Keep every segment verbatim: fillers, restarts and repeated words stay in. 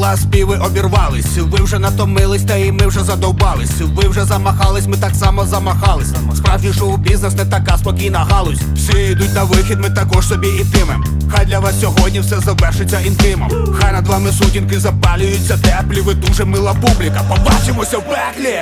правила, співи обірвались. Ви вже натомились, та і ми вже задовбались. Ви вже замахались, ми так само замахались. Справжній шоу-бізнес не така спокійна галузь. Всі йдуть на вихід, ми також собі ітимем. Хай для вас сьогодні все завершиться інтимом. Хай над вами сутінки запалюються теплі. Ви дуже мила публіка, побачимося в пеклі.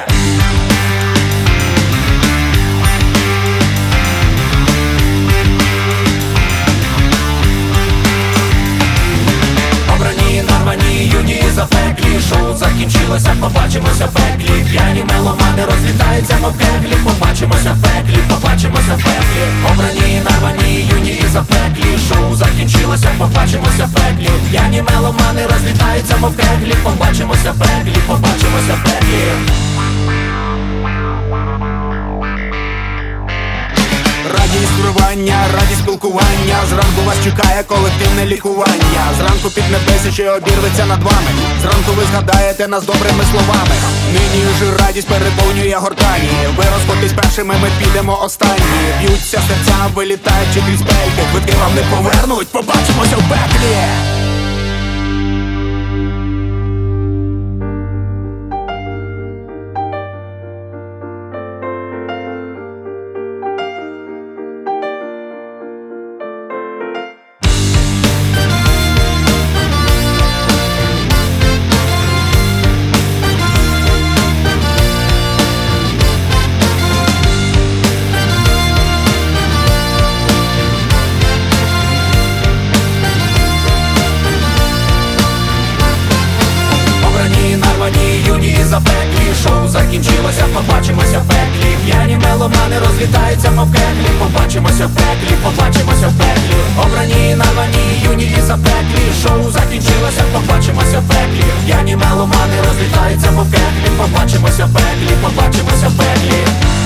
Нарвані, юні і запеклі. Шоу закінчилося, побачимося в пеклі. П'яні меломани розлітаються мов кеглі. Побачимося в пеклі, побачимося в пеклі. Обрані, нарвані, юні і запеклі. Шоу закінчилося, побачимося в пеклі. П'яні меломани розлітаються мов кеглі. Побачимося в пеклі, побачимося в пеклі. Радість спілкування, радість спілкування. Зранку вас чекає колективне лікування. Зранку піднебесся ще обірветься над вами. Зранку ви згадаєте нас добрими словами. Нині ж радість переповнює гортані. Ви розходьтесь першими, ми підемо останні. Б'ються серця, вилітаючи крізь пельки. Квитки вам не повернуть, побачимося в пеклі. Запеклі, шоу закінчилося, побачимося в пеклі. П'яні меломани розлітаються мов кеглі. Побачимося в пеклі, побачимося в пеклі. Обрані, нарвані, юні і запеклі. Шоу закінчилося, побачимося в пеклі. П'яні меломани розлітаються мов кеглі. Побачимося в пеклі, побачимося в пеклі.